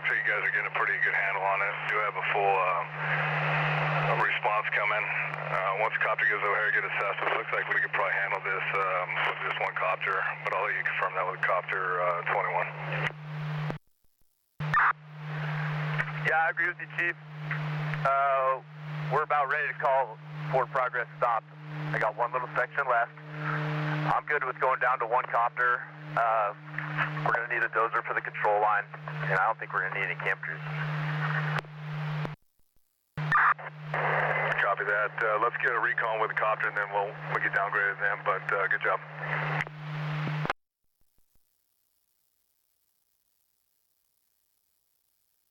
looks like you guys are getting a pretty good handle on it. Do have a full response coming. Once the copter goes over here, get assessed. It looks like we could probably handle this with just one copter, but I'll let you confirm that with copter 21. Yeah, I agree with you, Chief. We're about ready to call forward progress stop. I got one little section left. I'm good with going down to one copter. We're going to need a dozer for the control line, and I don't think we're going to need any camp crews. Copy that. Let's get a recon with the copter, and then we'll get downgraded then, but good job.